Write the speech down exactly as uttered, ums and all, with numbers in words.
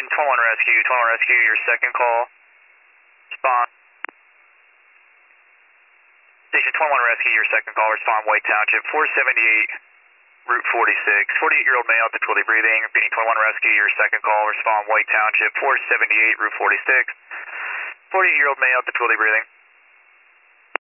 Station twenty-one Rescue, twenty-one Rescue, your second call. Respond. Station twenty-one Rescue, your second call. Respond, White Township, four seventy-eight, Route forty-six. forty-eight-year-old male, difficulty breathing. Repeating, twenty-one Rescue, your second call. Respond, White Township, four seventy-eight, Route forty-six. forty-eight-year-old male, difficulty breathing.